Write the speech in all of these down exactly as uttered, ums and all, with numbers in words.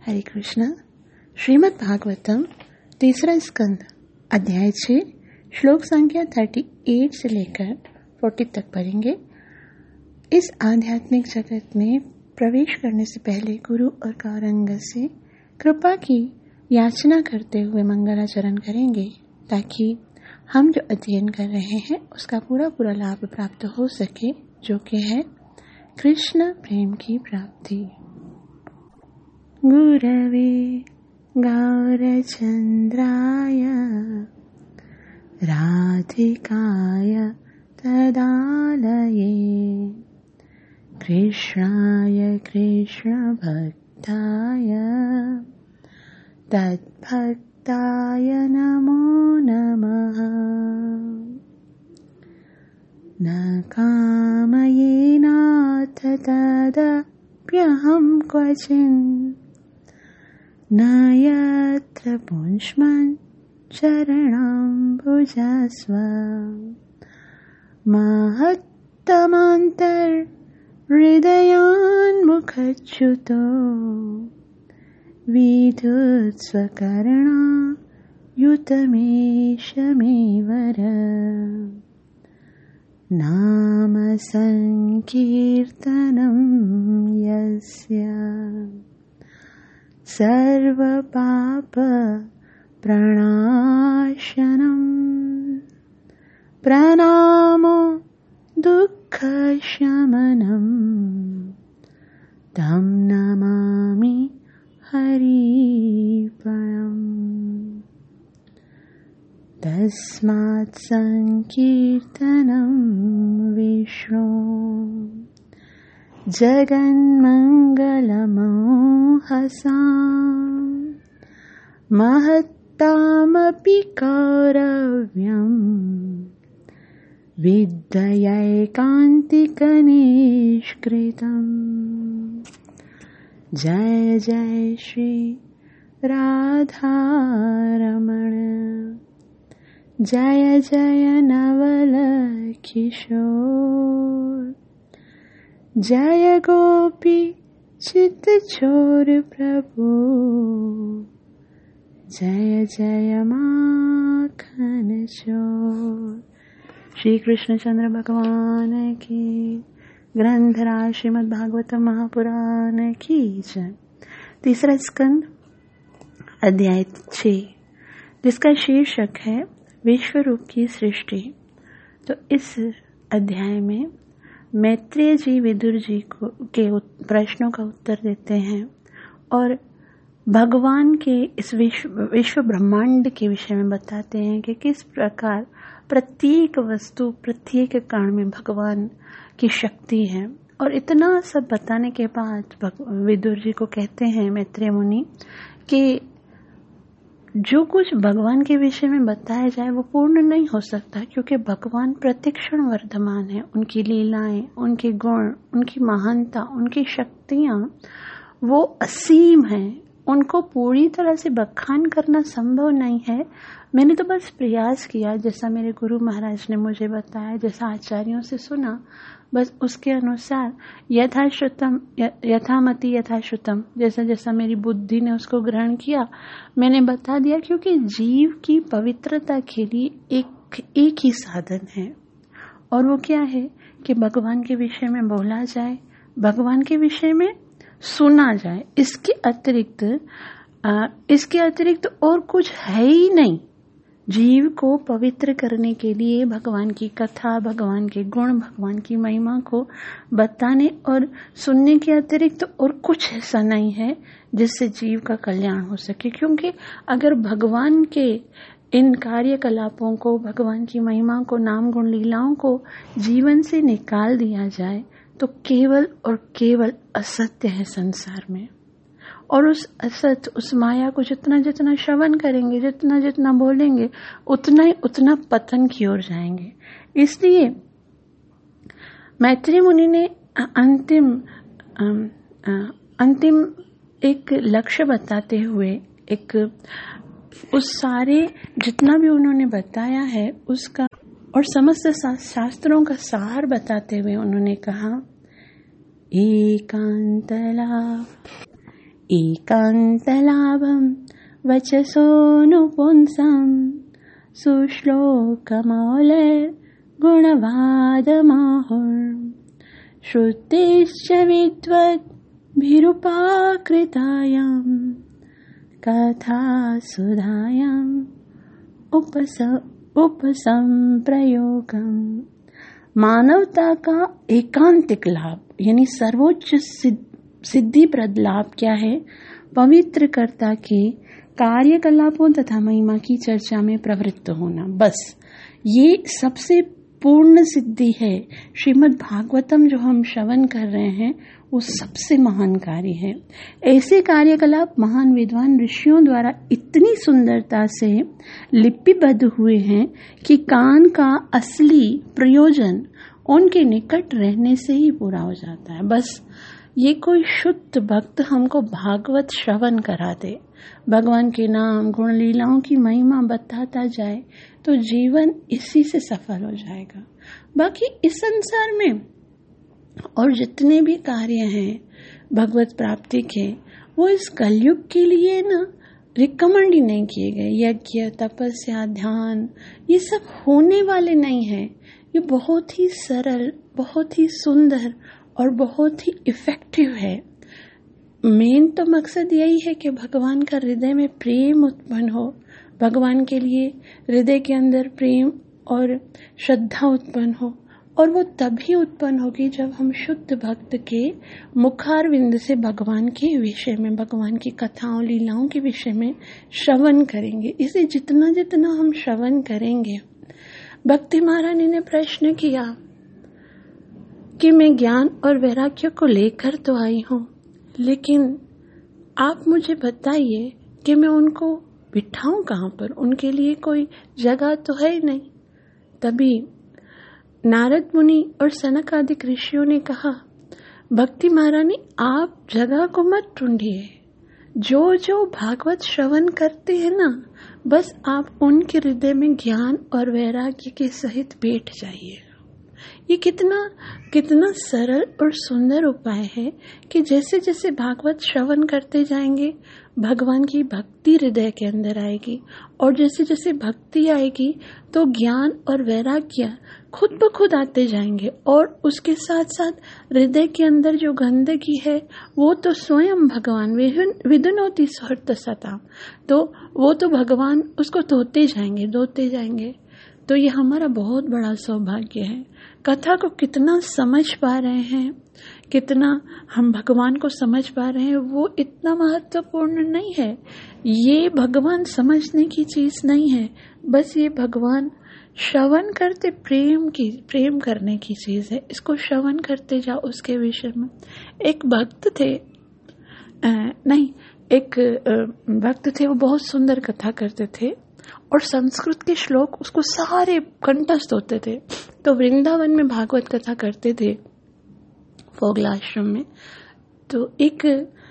हरे कृष्ण। श्रीमद् भागवतम तीसरा स्कंद अध्याय छः श्लोक संख्या अड़तीस से लेकर चालीस तक पढ़ेंगे। इस आध्यात्मिक जगत में प्रवेश करने से पहले गुरु और गौरांग से कृपा की याचना करते हुए मंगलाचरण करेंगे ताकि हम जो अध्ययन कर रहे हैं उसका पूरा पूरा लाभ प्राप्त हो सके, जो कि है कृष्ण प्रेम की प्राप्ति। गुरवे गौरचन्द्राय राधिकाय तदालये कृष्णाय कृष्णभक्ताय तद्भक्ताय नमो नमः। न कामयेनाथ तदप्यहं क्वचिन् न यत्र पुष्पं चरणाम्बुजस्व महत्तमान्तर्हृदयान्मुखच्युतो विधुत्स्वकर्णा युतमेषमेवर। नाम संकीर्तनं यस्य सर्वपाप प्रणाशनम् प्रणामो दुःखशमनम् तं नमामि हरिपरम्। तस्मात् संकीर्तनं विष्णु जगन्मङ्गलमोहसाम् महत्तामपि कौरव्यम् विद्ययैकान्तिकनिष्कृतम्। जय जय श्री राधारमण, जय जय नवल किशोर, जय गोपी चित चोर प्रभु, जय जय माखन चोर। श्री कृष्णचंद्र भगवान की, ग्रंथराज श्रीमद् भागवतम महापुराण की जय। तीसरा स्कंद अध्याय छः, जिसका शीर्षक है विश्व रूप की सृष्टि। तो इस अध्याय में मैत्रेय जी विदुर जी को के प्रश्नों का उत्तर देते हैं और भगवान के इस विश्व विश्व ब्रह्मांड के विषय में बताते हैं कि किस प्रकार प्रत्येक वस्तु प्रत्येक कण में भगवान की शक्ति है। और इतना सब बताने के बाद विदुर जी को कहते हैं मैत्रेय मुनि कि जो कुछ भगवान के विषय में बताया जाए वो पूर्ण नहीं हो सकता, क्योंकि भगवान प्रतिक्षण वर्धमान है। उनकी लीलाएं, उनके गुण, उनकी महानता, उनकी शक्तियां वो असीम हैं। उनको पूरी तरह से बखान करना संभव नहीं है। मैंने तो बस प्रयास किया, जैसा मेरे गुरु महाराज ने मुझे बताया, जैसा आचार्यों से सुना, बस उसके अनुसार यथाश्रुतम यथामति यथाश्रुतम, जैसा जैसा मेरी बुद्धि ने उसको ग्रहण किया मैंने बता दिया। क्योंकि जीव की पवित्रता के लिए एक एक ही साधन है, और वो क्या है कि भगवान के विषय में बोला जाए, भगवान के विषय में सुना जाए। इसके अतिरिक्त इसके अतिरिक्त और कुछ है ही नहीं। जीव को पवित्र करने के लिए भगवान की कथा, भगवान के गुण, भगवान की महिमा को बताने और सुनने के अतिरिक्त और कुछ ऐसा नहीं है जिससे जीव का कल्याण हो सके। क्योंकि अगर भगवान के इन कार्यकलापों को, भगवान की महिमा को, नाम गुण लीलाओं को जीवन से निकाल दिया जाए तो केवल और केवल असत्य है संसार में। और उस असत, उस माया को जितना जितना श्रवण करेंगे, जितना जितना बोलेंगे, उतना ही उतना पतन की ओर जाएंगे। इसलिए मैत्रेय मुनि ने अंतिम अंतिम एक लक्ष्य बताते हुए, एक उस सारे जितना भी उन्होंने बताया है उसका और समस्त शास्त्रों का सार बताते हुए उन्होंने कहा, एकांतलाभ एकान्तलाभं वचसोऽनुपुंसं सुश्लोकमौलिर्गुणवादमाहुर् श्रुतिश्च विद्वद्भिरुपाकृतायां कथासुधायाम् उपस उपसंप्रयोगम्। मानवता का एकांतिक लाभ यानी सर्वोच्च सिद्धिप्रद लाभ क्या है? पवित्रकर्ता के कार्यकलापों तथा महिमा की चर्चा में प्रवृत्त होना। बस ये सबसे पूर्ण सिद्धि है। श्रीमद् भागवतम जो हम श्रवण कर रहे हैं वो सबसे महान कार्य है। ऐसे कार्यकलाप महान विद्वान ऋषियों द्वारा इतनी सुंदरता से लिपिबद्ध हुए हैं कि कान का असली प्रयोजन उनके निकट रहने से ही पूरा हो जाता है। बस ये कोई शुद्ध भक्त हमको भागवत श्रवण करा दे, भगवान के नाम गुण लीलाओं की महिमा बताता जाए तो जीवन इसी से सफल हो जाएगा। बाकी इस संसार में और जितने भी कार्य हैं भगवत प्राप्ति के, वो इस कलयुग के लिए ना रिकमेंड ही नहीं किए गए। यज्ञ, तपस्या, ध्यान ये सब होने वाले नहीं है। ये बहुत ही सरल, बहुत ही सुंदर और बहुत ही इफेक्टिव है। मेन तो मकसद यही है कि भगवान का हृदय में प्रेम उत्पन्न हो, भगवान के लिए हृदय के अंदर प्रेम और श्रद्धा उत्पन्न हो। और वो तभी उत्पन्न होगी जब हम शुद्ध भक्त के मुखारविंद से भगवान के विषय में, भगवान की कथाओं लीलाओं के विषय में श्रवण करेंगे। इसे जितना जितना हम श्रवण करेंगे। भक्ति महारानी ने प्रश्न किया कि मैं ज्ञान और वैराग्य को लेकर तो आई हूँ, लेकिन आप मुझे बताइए कि मैं उनको बिठाऊं कहाँ पर? उनके लिए कोई जगह तो है ही नहीं। तभी नारद मुनि और सनक आदि ऋषियों ने कहा, भक्ति महारानी आप जगह को मत ढूंढिए। जो जो भागवत श्रवण करते हैं ना, बस आप उनके हृदय में ज्ञान और वैराग्य के सहित बैठ जाइए। ये कितना कितना सरल और सुंदर उपाय है कि जैसे जैसे भागवत श्रवण करते जाएंगे भगवान की भक्ति हृदय के अंदर आएगी, और जैसे जैसे भक्ति आएगी तो ज्ञान और वैराग्य खुद ब खुद आते जाएंगे। और उसके साथ साथ हृदय के अंदर जो गंदगी है वो तो स्वयं भगवान विदुनोति सुहृत सताम, तो वो तो भगवान उसको धोते जाएंगे धोते जाएंगे। तो ये हमारा बहुत बड़ा सौभाग्य है। कथा को कितना समझ पा रहे हैं, कितना हम भगवान को समझ पा रहे हैं, वो इतना महत्वपूर्ण नहीं है। ये भगवान समझने की चीज नहीं है, बस ये भगवान श्रवण करते प्रेम की प्रेम करने की चीज है। इसको श्रवण करते जाओ। उसके विषय में एक भक्त थे, आ, नहीं एक भक्त थे, वो बहुत सुंदर कथा करते थे और संस्कृत के श्लोक उसको सारे कंठस्थ होते थे। तो वृंदावन में भागवत कथा करते थे फोगला आश्रम में। तो एक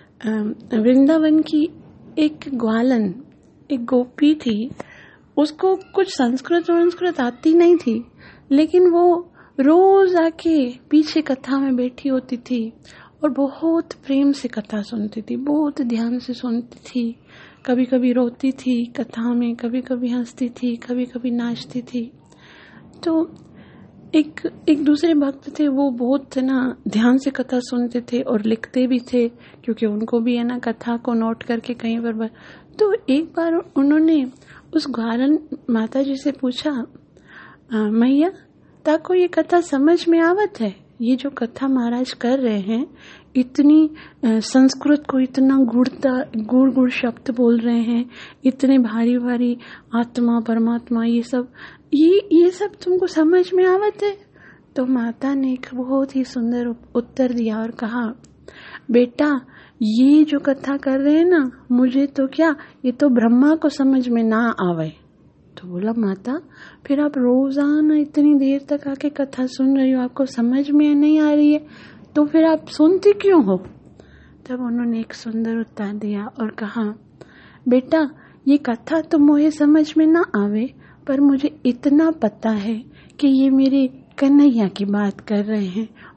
वृंदावन की एक ग्वालन, एक गोपी थी, उसको कुछ संस्कृत संस्कृत आती नहीं थी, लेकिन वो रोज आके पीछे कथा में बैठी होती थी और बहुत प्रेम से कथा सुनती थी, बहुत ध्यान से सुनती थी। कभी कभी रोती थी कथा में, कभी कभी हंसती थी, कभी कभी नाचती थी। तो एक एक दूसरे भक्त थे, वो बहुत ना ध्यान से कथा सुनते थे और लिखते भी थे, क्योंकि उनको भी है ना कथा को नोट करके कहीं पर। तो एक बार उन्होंने उस ग्वालन माता जी से पूछा, मैया ताको ये कथा समझ में आवत है? ये जो कथा महाराज कर रहे हैं, इतनी संस्कृत को इतना गुड़ता गुड़ गुड़ शब्द बोल रहे हैं, इतने भारी भारी आत्मा परमात्मा ये सब ये ये सब तुमको समझ में आवत है? तो माता ने एक बहुत ही सुंदर उत्तर दिया और कहा, बेटा ये जो कथा कर रहे हैं ना, मुझे तो क्या, ये तो ब्रह्मा को समझ में ना आवे। तो बोला, माता फिर आप रोजाना इतनी देर तक आके कथा सुन रही हो, आपको समझ में नहीं आ रही है, तो फिर आप सुनती क्यों हो? तब उन्होंने एक सुंदर उत्तर दिया और कहा, बेटा ये कथा तो मुझे समझ में ना आवे, पर मुझे इतना पता है कि ये मेरे कन्हैया की बात कर रहे हैं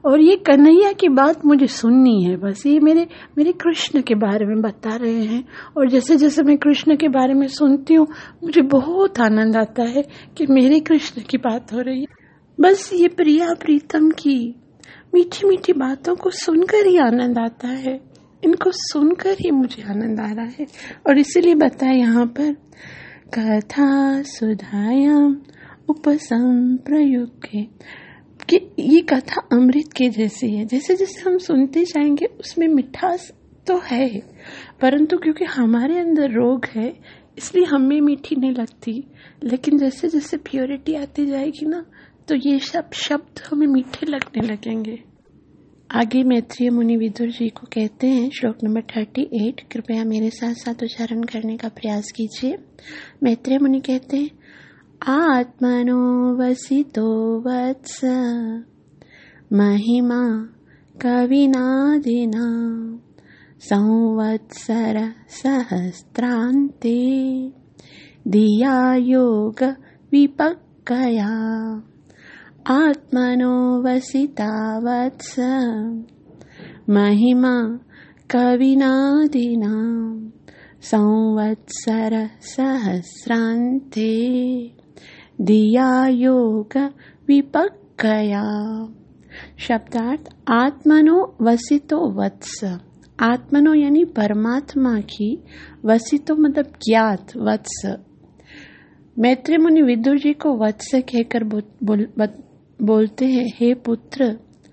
और ये कन्हैया की बात मुझे सुननी है। बस ये मेरे मेरे कृष्ण के बारे में बता रहे हैं, और जैसे जैसे मैं कृष्ण के बारे में सुनती हूँ मुझे बहुत आनंद आता है कि मेरे कृष्ण की बात हो रही है। बस ये प्रिया प्रीतम की मीठी मीठी बातों को सुनकर ही आनंद आता है, इनको सुनकर ही मुझे आनंद आ रहा है। और इसीलिए बताया यहाँ पर कथा सुधायाम उपसंप्रयुक्ते कि ये कथा अमृत के जैसी है। जैसे जैसे हम सुनते जाएंगे उसमें मिठास तो है, परंतु क्योंकि हमारे अंदर रोग है इसलिए हमें मीठी नहीं लगती। लेकिन जैसे जैसे प्योरिटी आती जाएगी ना तो ये सब शब्द हमें मीठे लगने लगेंगे। आगे मैत्रेय मुनि विदुर जी को कहते हैं, श्लोक नंबर थर्टी एट, कृपया मेरे साथ साथ उच्चारण करने का प्रयास कीजिए। मैत्रेय मुनि कहते हैं, आत्मनो वसितो वत्स महिमा कविनादिना संवत्सर सहस्रान्ते धिया योग विपक्कया आत्मनो वसिता वत्स महिमा कविनादिना संवत्सर सहस्रान्ते धिया योग विपक्कया। शब्दार्थ, आत्मनो वसितो वत्स, आत्मनो यानी परमात्मा की, वसितो मतलब ज्ञात, वत्स। मैत्रेय मुनि विदुर जी को वत्स कहकर बोल, बोल, बोलते हैं, हे पुत्र,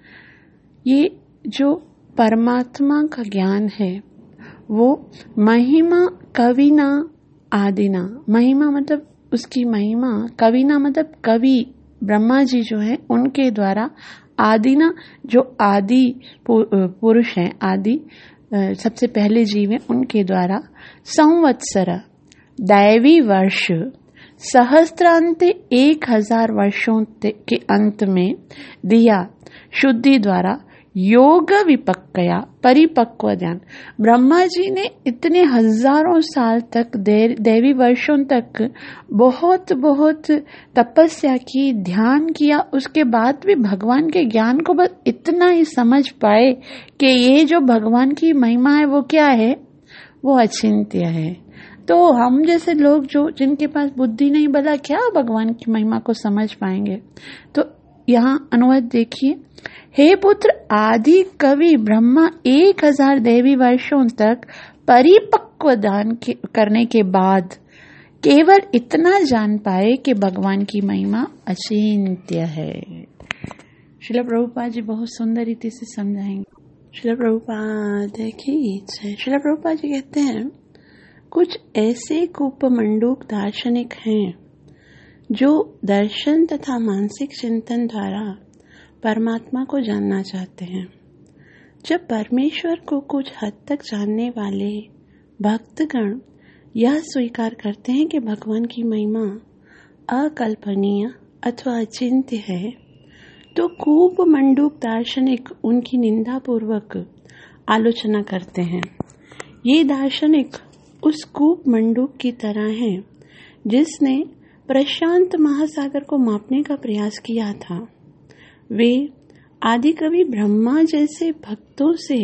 ये जो परमात्मा का ज्ञान है वो महिमा कविना आदिना, महिमा मतलब उसकी महिमा, कविना मतलब कवि ब्रह्मा जी जो है उनके द्वारा, आदिना जो आदि पुरुष हैं, आदि सबसे पहले जीव हैं उनके द्वारा, संवत्सर दैवी वर्ष, सहस्त्रांत एक हजार वर्षों के अंत में, दिया शुद्धि द्वारा, योग विपक्कया परिपक्व ज्ञान। ब्रह्मा जी ने इतने हजारों साल तक देवी वर्षों तक बहुत बहुत तपस्या की, ध्यान किया, उसके बाद भी भगवान के ज्ञान को बस इतना ही समझ पाए कि ये जो भगवान की महिमा है वो क्या है, वो अचिंत्य है। तो हम जैसे लोग जो जिनके पास बुद्धि नहीं, भला क्या भगवान की महिमा को समझ पाएंगे। तो यहाँ अनुवाद देखिए, हे पुत्र, आदि कवि ब्रह्मा एक हजार देवी वर्षों तक परिपक्व दान करने के बाद केवल इतना जान पाए कि भगवान की महिमा अचिंत्य है। श्रील प्रभुपाद जी बहुत सुंदर रीति से समझाएंगे। श्रील प्रभुपाद की जय। श्रील प्रभुपाद जी कहते हैं, कुछ ऐसे कूपमंडूक दार्शनिक हैं जो दर्शन तथा मानसिक चिंतन द्वारा परमात्मा को जानना चाहते हैं। जब परमेश्वर को कुछ हद तक जानने वाले भक्तगण यह स्वीकार करते हैं कि भगवान की महिमा अकल्पनीय अथवा अचिंत्य है, तो कूपमंडूक दार्शनिक उनकी निंदा पूर्वक आलोचना करते हैं। ये दार्शनिक उस कूपमंडूक की तरह हैं जिसने प्रशांत महासागर को मापने का प्रयास किया था। वे आदि कवि ब्रह्मा जैसे भक्तों से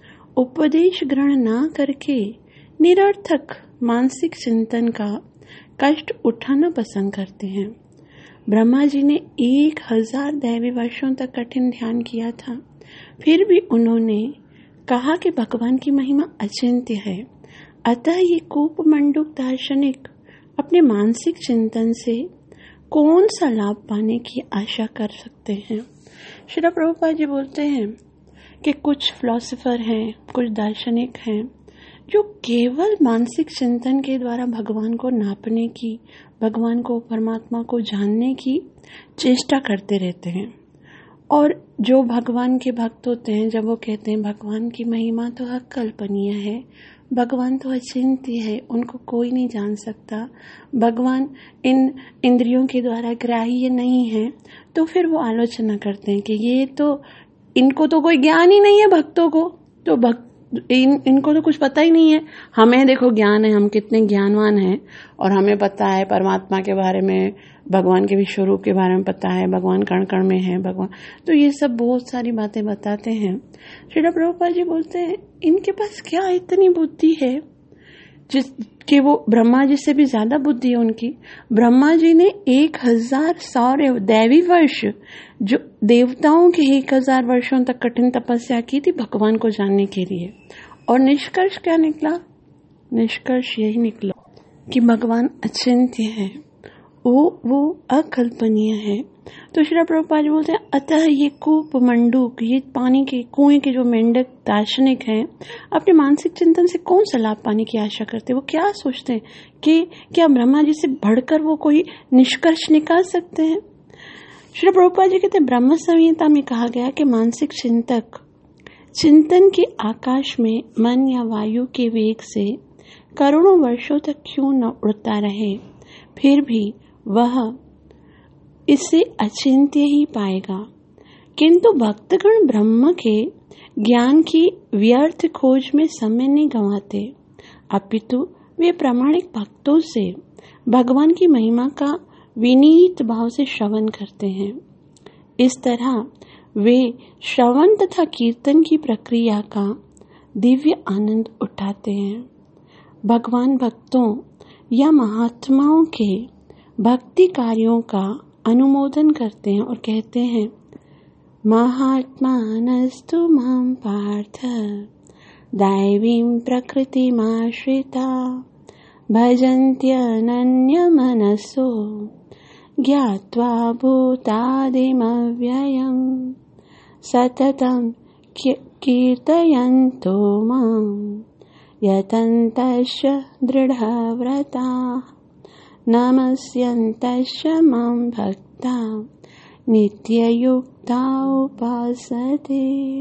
उपदेश ग्रहण न करके निरर्थक मानसिक चिंतन का कष्ट उठाना पसंद करते हैं। ब्रह्मा जी ने एक हजार दैवी वर्षों तक कठिन ध्यान किया था, फिर भी उन्होंने कहा कि भगवान की महिमा अचिंत्य है। अतः ये कूपमंडूक दार्शनिक अपने मानसिक चिंतन से कौन सा लाभ पाने की आशा कर सकते हैं। श्रील प्रभुपाद जी बोलते हैं कि कुछ फिलोसोफर हैं, कुछ दार्शनिक हैं जो केवल मानसिक चिंतन के द्वारा भगवान को नापने की, भगवान को, परमात्मा को जानने की चेष्टा करते रहते हैं। और जो भगवान के भक्त होते हैं, जब वो कहते हैं भगवान की महिमा तो अकल्पनीय है, भगवान तो अचिंत्य है, उनको कोई नहीं जान सकता, भगवान इन इंद्रियों के द्वारा ग्राह्य नहीं है, तो फिर वो आलोचना करते हैं कि ये तो, इनको तो कोई ज्ञान ही नहीं है भक्तों को, तो भक्त इन इनको तो कुछ पता ही नहीं है। हमें देखो ज्ञान है, हम कितने ज्ञानवान हैं और हमें पता है परमात्मा के बारे में, भगवान के विश्व रूप के बारे में पता है, भगवान कण कण में है भगवान, तो ये सब बहुत सारी बातें बताते हैं। श्रील प्रभुपाद जी बोलते हैं इनके पास क्या इतनी बुद्धि है जिस कि वो ब्रह्मा जी से भी ज्यादा बुद्धि है उनकी। ब्रह्मा जी ने एक हजार सौर्य दैवी वर्ष, जो देवताओं के एक हजार वर्षों तक कठिन तपस्या की थी भगवान को जानने के लिए, और निष्कर्ष क्या निकला? निष्कर्ष यही निकला कि भगवान अचिंत्य है, वो वो अकल्पनीय है। तो श्री प्रभुपाद जी बोलते हैं अतः ये कूप मंडूक, ये पानी के कुएं के जो मेंढक दार्शनिक हैं, अपने मानसिक चिंतन से कौन सा लाभ पाने की आशा करते? वो क्या सोचते हैं कि क्या ब्रह्मा जी से बढ़कर वो कोई निष्कर्ष निकाल सकते हैं? श्री प्रभुपाद जी कहते हैं ब्रह्म संहिता में कहा गया कि मानसिक चिंतक चिंतन के आकाश में मन या वायु के वेग से करोड़ों वर्षों तक क्यों न उड़ता रहे, फिर भी वह इसे अचिंत्य ही पाएगा। किंतु भक्तगण ब्रह्म के ज्ञान की व्यर्थ खोज में समय नहीं गंवाते, अपितु वे प्रामाणिक भक्तों से भगवान की महिमा का विनीत भाव से श्रवण करते हैं। इस तरह वे श्रवण तथा कीर्तन की प्रक्रिया का दिव्य आनंद उठाते हैं। भगवान भक्तों या महात्माओं के भक्ति कार्यों का अनुमोदन करते हैं और कहते हैं महात्मानस्तु मां पार्थ दैवीं प्रकृतिमाश्रिता भजन्त्यनन्यमनसो ज्ञात्वा भूतादिमव्ययम् सततं कीर्तयन्तो मां यतन्तश्च दृढव्रताः नमस्यन्तश्च मां भक्ता नित्ययुक्ता उपासते।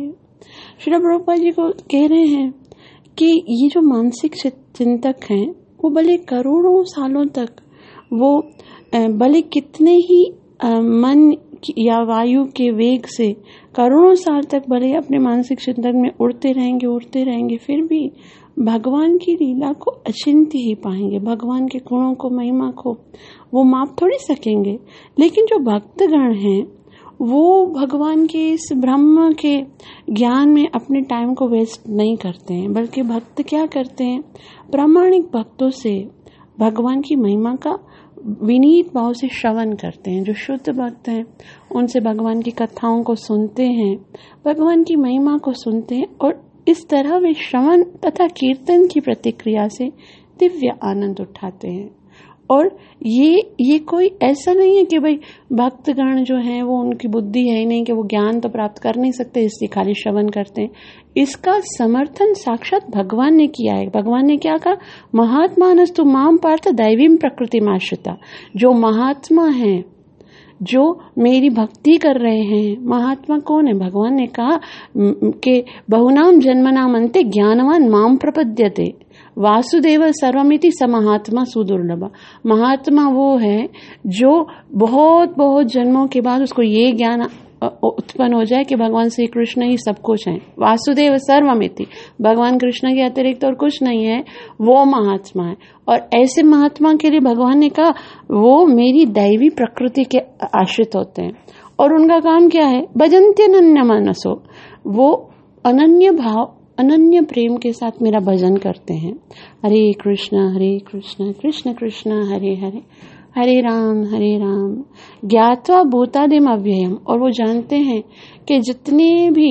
श्री प्रभुपाद जी को कह रहे हैं कि ये जो मानसिक चिंतक हैं वो भले करोड़ों सालों तक, वो भले कितने ही मन या वायु के वेग से करोड़ों साल तक भले अपने मानसिक चिंतन में उड़ते रहेंगे उड़ते रहेंगे फिर भी भगवान की लीला को अचिंत्य ही पाएंगे। भगवान के गुणों को, महिमा को वो माप थोड़ी सकेंगे। लेकिन जो भक्तगण हैं वो भगवान के इस ब्रह्म के ज्ञान में अपने टाइम को वेस्ट नहीं करते हैं, बल्कि भक्त क्या करते हैं, प्रामाणिक भक्तों से भगवान की महिमा का विनीत भाव से श्रवण करते हैं। जो शुद्ध भक्त हैं उनसे भगवान की कथाओं को सुनते हैं, भगवान की महिमा को सुनते हैं, और इस तरह वे श्रवण तथा कीर्तन की प्रतिक्रिया से दिव्य आनंद उठाते हैं। और ये ये कोई ऐसा नहीं है कि भाई भक्तगण जो हैं वो उनकी बुद्धि है ही नहीं कि वो ज्ञान तो प्राप्त कर नहीं सकते इसलिए खाली श्रवण करते हैं। इसका समर्थन साक्षात भगवान ने किया है। भगवान ने क्या कहा, महात्मानस्तु मां पार्थ दैवीं प्रकृतिमाश्रिता। जो महात्मा हैं, जो मेरी भक्ति कर रहे हैं, महात्मा कौन है? भगवान ने कहा कि बहुनाम जन्मनाम अन्ते ज्ञानवान माम प्रपद्यते वासुदेव सर्वमिति स महात्मा सुदुर्लभ। महात्मा वो है जो बहुत बहुत जन्मों के बाद उसको ये ज्ञान उत्पन्न हो जाए कि भगवान श्री कृष्ण ही सब कुछ है। वासुदेव सर्वमिति, भगवान कृष्ण के अतिरिक्त और कुछ नहीं है, वो महात्मा है। और ऐसे महात्मा के लिए भगवान ने कहा वो मेरी दैवी प्रकृति के आश्रित होते हैं। और उनका काम क्या है, भजन्त्यनन्य मनसो, वो अनन्य भाव अनन्य प्रेम के साथ मेरा भजन करते हैं। हरे कृष्ण हरे कृष्ण कृष्ण कृष्ण हरे हरे हरे राम हरे राम ज्ञात्वा भूतादिम अव्ययम। और वो जानते हैं कि जितने भी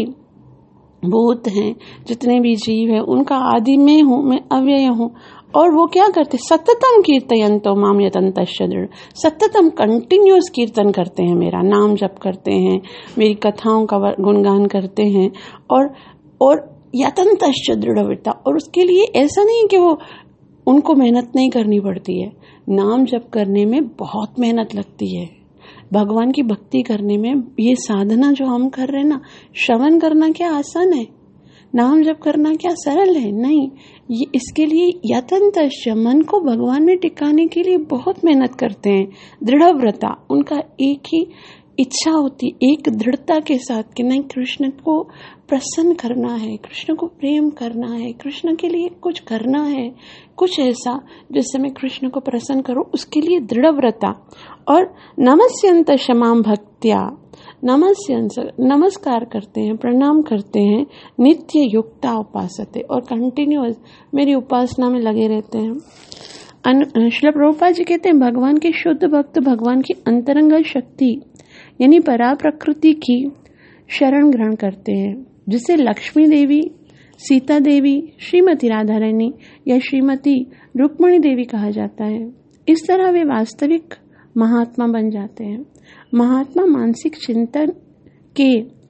भूत हैं, जितने भी जीव हैं, उनका आदि में हूँ, मैं अव्यय हूँ। और वो क्या करते, सततम कीर्तयन्तो माम यतन्तश्च दृढ़, सततम कंटिन्यूअस कीर्तन करते हैं, मेरा नाम जप करते हैं, मेरी कथाओं का गुणगान करते हैं, और और यतन्तश्च दृढ़व्रता। और उसके लिए ऐसा नहीं कि वो उनको मेहनत नहीं करनी पड़ती है। नाम जप करने में बहुत मेहनत लगती है। भगवान की भक्ति करने में ये साधना जो हम कर रहे हैं ना, श्रवण करना क्या आसान है, नाम जप करना क्या सरल है? नहीं, ये इसके लिए यतन्तश्च, मन को भगवान में टिकाने के लिए बहुत मेहनत करते हैं। दृढ़व्रता, उनका एक ही इच्छा होती, एक दृढ़ता के साथ कि नहीं, कृष्ण को प्रसन्न करना है, कृष्ण को प्रेम करना है, कृष्ण के लिए कुछ करना है, कुछ ऐसा जिससे मैं कृष्ण को प्रसन्न करूं, उसके लिए दृढ़ व्रता। और नमस्यंत क्षमाम भक्त्या, नमस्यंत नमस्कार करते हैं, प्रणाम करते हैं, नित्य युक्ता उपासते, और कंटिन्यूअस मेरी उपासना में लगे रहते हैं। श्रील प्रभुपाद जी कहते हैं भगवान के शुद्ध भक्त भगवान की अंतरंग शक्ति यानी परा प्रकृति की शरण ग्रहण करते हैं, जिसे लक्ष्मी देवी, सीता देवी, श्रीमती राधा रानी या श्रीमती रुक्मणी देवी कहा जाता है। इस तरह वे वास्तविक महात्मा बन जाते हैं। महात्मा मानसिक चिंतन के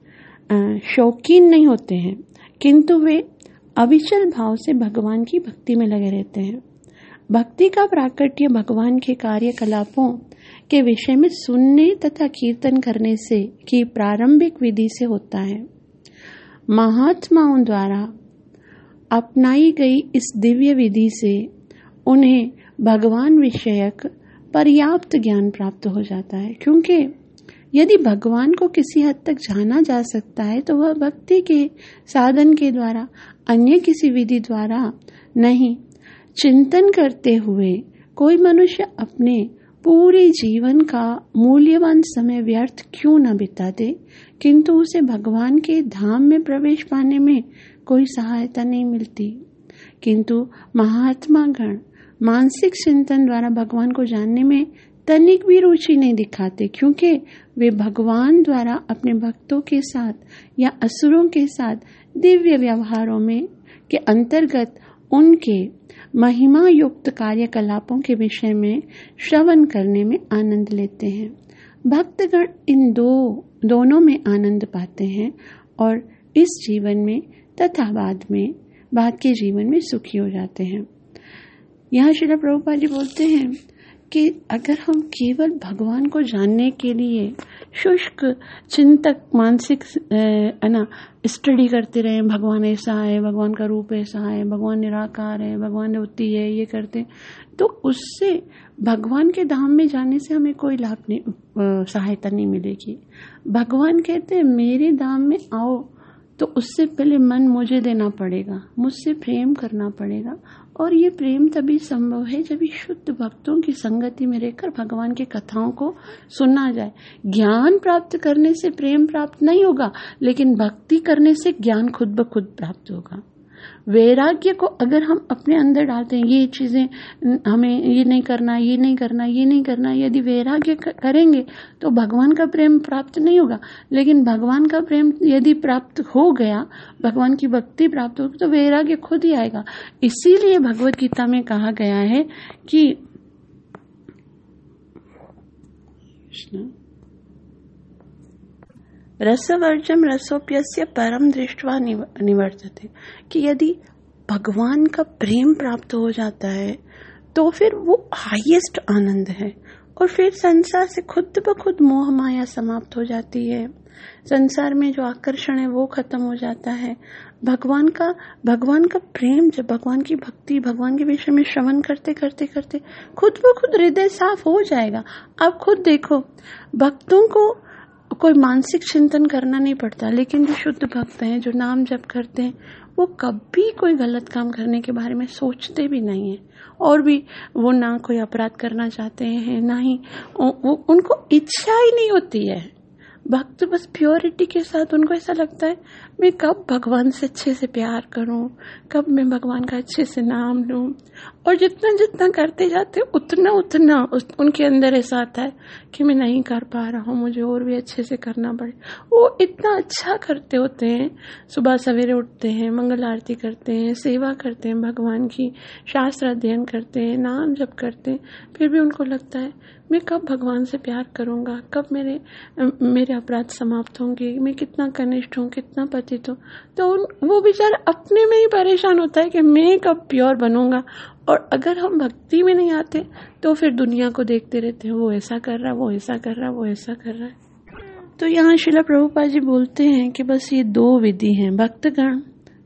शौकीन नहीं होते हैं, किंतु वे अविचल भाव से भगवान की भक्ति में लगे रहते हैं। भक्ति का प्राकट्य भगवान के कार्यकलापों के विषय में सुनने तथा कीर्तन करने से की प्रारंभिक विधि से होता है। महात्माओं द्वारा अपनाई गई इस दिव्य विधि से उन्हें भगवान विषयक पर्याप्त ज्ञान प्राप्त हो जाता है, क्योंकि यदि भगवान को किसी हद तक जाना जा सकता है तो वह भक्ति के साधन के द्वारा, अन्य किसी विधि द्वारा नहीं। चिंतन करते हुए कोई मनुष्य अपने पूरे जीवन का मूल्यवान समय व्यर्थ क्यों न बिता दे, किंतु उसे भगवान के धाम में प्रवेश पाने में कोई सहायता नहीं मिलती। किंतु महात्मा गण मानसिक चिंतन द्वारा भगवान को जानने में तनिक भी रुचि नहीं दिखाते, क्योंकि वे भगवान द्वारा अपने भक्तों के साथ या असुरों के साथ दिव्य व्यवहारों में के अंतर्गत उनके महिमा युक्त कार्यकलापों के विषय में श्रवण करने में आनंद लेते हैं। भक्तगण इन दो दोनों में आनंद पाते हैं और इस जीवन में तथा बाद में बाद के जीवन में सुखी हो जाते हैं। यहाँ श्रील प्रभुपाद जी बोलते हैं कि अगर हम केवल भगवान को जानने के लिए शुष्क चिंतक मानसिक ना स्टडी करते रहे, भगवान ऐसा है, भगवान का रूप ऐसा है, भगवान निराकार है, भगवान होती है, ये करते, तो उससे भगवान के धाम में जाने से हमें कोई लाभ नहीं, सहायता नहीं मिलेगी। भगवान कहते हैं मेरे धाम में आओ तो उससे पहले मन मुझे देना पड़ेगा, मुझसे प्रेम करना पड़ेगा, और ये प्रेम तभी संभव है जब शुद्ध भक्तों की संगति में रहकर भगवान की कथाओं को सुना जाए। ज्ञान प्राप्त करने से प्रेम प्राप्त नहीं होगा, लेकिन भक्ति करने से ज्ञान खुद ब खुद प्राप्त होगा। वैराग्य को अगर हम अपने अंदर डालते हैं, ये चीजें हमें ये नहीं करना, ये नहीं करना, ये नहीं करना, यदि वैराग्य करेंगे तो भगवान का प्रेम प्राप्त नहीं होगा। लेकिन भगवान का प्रेम यदि प्राप्त हो गया, भगवान की भक्ति प्राप्त होगी, तो वैराग्य खुद ही आएगा। इसीलिए भगवत गीता में कहा गया है कि रसवर्जम रसोप्यस्य परम दृष्ट्वा निवर्तते, कि यदि भगवान का प्रेम प्राप्त हो जाता है तो फिर वो हाईएस्ट आनंद है, और फिर संसार से खुद ब खुद मोह माया समाप्त हो जाती है। संसार में जो आकर्षण है वो खत्म हो जाता है। भगवान का भगवान का प्रेम, जब भगवान की भक्ति, भगवान के विषय में श्रवण करते करते करते खुद ब खुद हृदय साफ हो जाएगा। आप खुद देखो, भक्तों को कोई मानसिक चिंतन करना नहीं पड़ता, लेकिन जो शुद्ध भक्त हैं, जो नाम जप करते हैं, वो कभी कोई गलत काम करने के बारे में सोचते भी नहीं है, और भी वो ना कोई अपराध करना चाहते हैं, ना ही वो, उनको इच्छा ही नहीं होती है। भक्त बस प्योरिटी के साथ, उनको ऐसा लगता है मैं कब भगवान से अच्छे से प्यार करूं, कब मैं भगवान का अच्छे से नाम लूं, और जितना जितना करते जाते उतना उतना उस, उनके अंदर ऐसा आता है कि मैं नहीं कर पा रहा हूं, मुझे और भी अच्छे से करना पड़े। वो इतना अच्छा करते होते हैं, सुबह सवेरे उठते हैं, मंगल आरती करते हैं, सेवा करते हैं भगवान की, शास्त्र अध्ययन करते हैं, नाम जप करते हैं, फिर भी उनको लगता है मैं कब भगवान से प्यार करूंगा, कब मेरे मेरे अपराध समाप्त होंगे, मैं कितना कनिष्ठ हूँ, कितना पतित हूँ। तो वो बेचारा अपने में ही परेशान होता है कि मैं कब प्योर बनूंगा। और अगर हम भक्ति में नहीं आते तो फिर दुनिया को देखते रहते हैं, वो ऐसा कर रहा, वो ऐसा कर रहा, वो ऐसा कर रहा है। तो यहाँ श्रील प्रभुपाद जी बोलते हैं कि बस ये दो विधि हैं, भक्तगण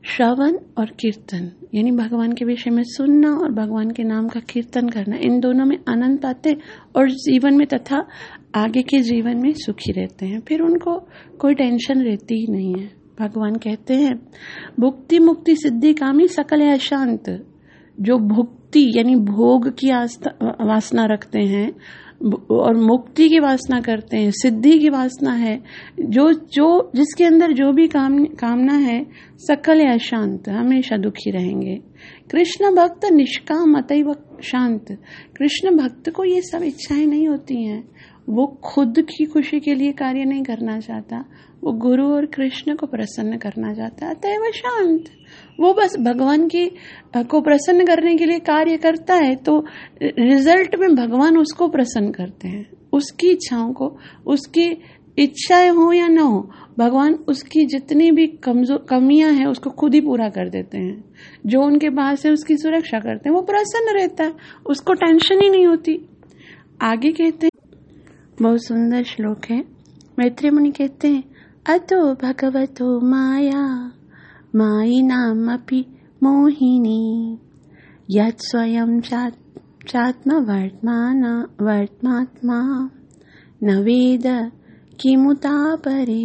श्रवण और कीर्तन यानी भगवान के विषय में सुनना और भगवान के नाम का कीर्तन करना, इन दोनों में आनंद पाते और जीवन में तथा आगे के जीवन में सुखी रहते हैं। फिर उनको कोई टेंशन रहती ही नहीं है। भगवान कहते हैं भुक्ति मुक्ति सिद्धि कामी सकल है शांत। जो भुक्ति यानी भोग की वासना रखते हैं और मुक्ति की वासना करते हैं, सिद्धि की वासना है, जो जो जिसके अंदर जो भी काम कामना है, सकल है अशांत, हमेशा दुखी रहेंगे। कृष्ण भक्त निष्काम अतैव शांत। कृष्ण भक्त को ये सब इच्छाएं नहीं होती हैं। वो खुद की खुशी के लिए कार्य नहीं करना चाहता, वो गुरु और कृष्ण को प्रसन्न करना चाहता है, अतएव शांत। वो बस भगवान की को प्रसन्न करने के लिए कार्य करता है, तो रिजल्ट में भगवान उसको प्रसन्न करते हैं। उसकी इच्छाओं को, उसकी इच्छाएं हो या ना हो, भगवान उसकी जितनी भी कमजोर कमियां हैं उसको खुद ही पूरा कर देते हैं। जो उनके पास है उसकी सुरक्षा करते हैं, वो प्रसन्न रहता है, उसको टेंशन ही नहीं होती। आगे कहते हैं, बहुत सुंदर श्लोक है। मैत्रेय मुनि कहते हैं अतो भगवतो माया माई नाम अपि मोहिनी यत् स्वयं चात्मा वर्तमान वर्तमात्मा न वेद किमुता परे।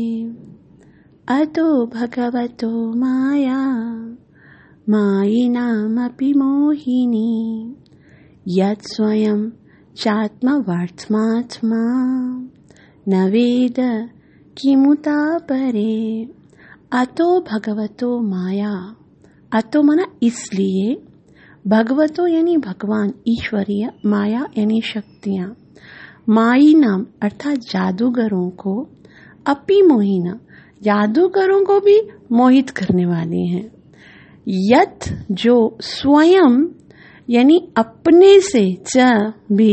अतो भगवतो माया माई नाम अपि मोहिनी यत् स्वयं चात्मा वर्तमात्मा न वेद किमुता परे। अतो भगवतो माया, अतो माना इसलिए, भगवतो यानी भगवान, ईश्वरीय, माया यानी शक्तियां, माई नाम अर्थात जादूगरों को, अपि मोहिना जादूगरों को भी मोहित करने वाली हैं। यत जो स्वयं यानी अपने से, च भी,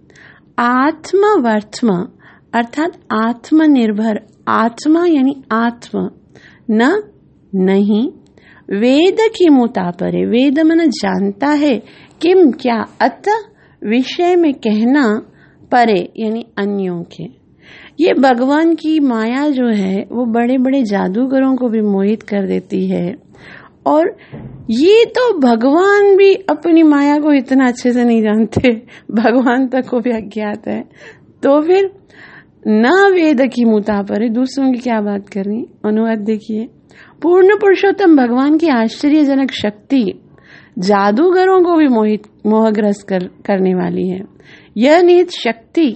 आत्मा वर्त्मा अर्थात आत्मनिर्भर, आत्मा यानी आत्म, न नहीं, वेद की मुता परे, वेद मन जानता है, किम क्या, अत विषय में कहना, परे यानी अन्यों के। ये भगवान की माया जो है वो बड़े बड़े जादूगरों को भी मोहित कर देती है, और ये तो भगवान भी अपनी माया को इतना अच्छे से नहीं जानते, भगवान तक को भी अज्ञात है। तो फिर न वेद की मुता पर, दूसरों की क्या बात करनी। अनुवाद देखिए, पूर्ण पुरुषोत्तम भगवान की आश्चर्यजनक शक्ति जादूगरों को भी मोहित मोहग्रस्त कर, करने वाली है। यह निहित शक्ति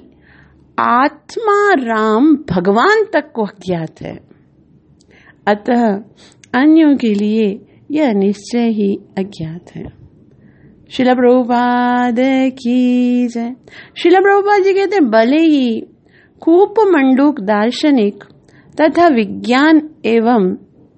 आत्मा राम भगवान तक को अज्ञात है, अतः अन्यों के लिए यह निश्चय ही अज्ञात है। श्रील प्रभुपाद की जय। श्रील प्रभुपाद जी कहते हैं भले ही खूब मंडूक दार्शनिक तथा विज्ञान एवं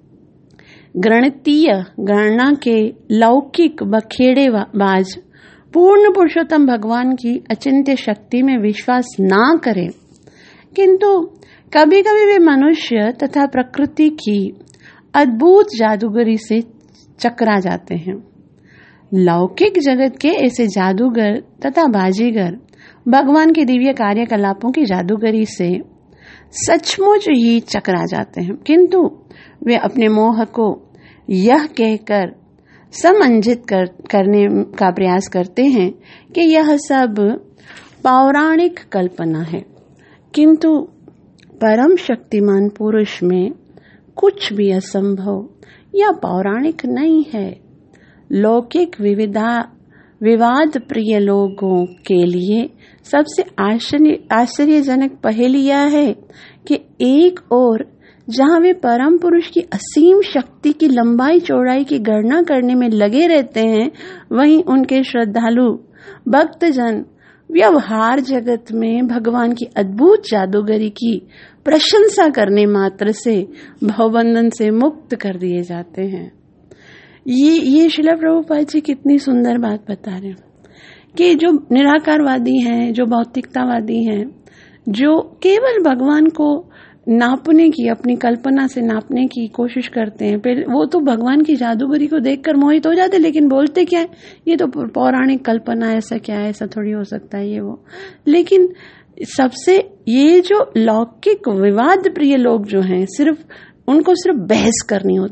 गणतीय गणना के लौकिक बखेड़े बाज पूर्ण पुरुषोत्तम भगवान की अचिंत्य शक्ति में विश्वास ना करें, किंतु कभी कभी वे मनुष्य तथा प्रकृति की अद्भुत जादूगरी से चकरा जाते हैं। लौकिक जगत के ऐसे जादूगर तथा बाजीगर भगवान के दिव्य कार्यकलापों की जादूगरी से सचमुच ही चकरा जाते हैं, किंतु वे अपने मोह को यह कहकर समंजित कर, करने का प्रयास करते हैं कि यह सब पौराणिक कल्पना है, किंतु परम शक्तिमान पुरुष में कुछ भी असंभव या पौराणिक नहीं है। लौकिक विविधा विवाद प्रिय लोगों के लिए सबसे आश्चर्य आश्चर्यजनक पहेली यह है कि एक और जहां वे परम पुरुष की असीम शक्ति की लंबाई चौड़ाई की गणना करने में लगे रहते हैं, वहीं उनके श्रद्धालु भक्तजन व्यवहार जगत में भगवान की अद्भुत जादूगरी की प्रशंसा करने मात्र से भवबंधन से मुक्त कर दिए जाते हैं। ये ये श्रील प्रभुपाद जी कितनी सुंदर बात बता रहे हैं कि जो निराकारवादी हैं, जो भौतिकतावादी हैं, जो केवल भगवान को नापने की, अपनी कल्पना से नापने की कोशिश करते हैं, फिर वो तो भगवान की जादूगरी को देखकर मोहित हो जाते, लेकिन बोलते क्या है, ये तो पौराणिक कल्पना है, ऐसा क्या है, ऐसा थोड़ी हो सकता है ये वो। लेकिन सबसे ये जो लौकिक विवाद प्रिय लोग जो हैं, सिर्फ उनको सिर्फ बहस करनी होती है,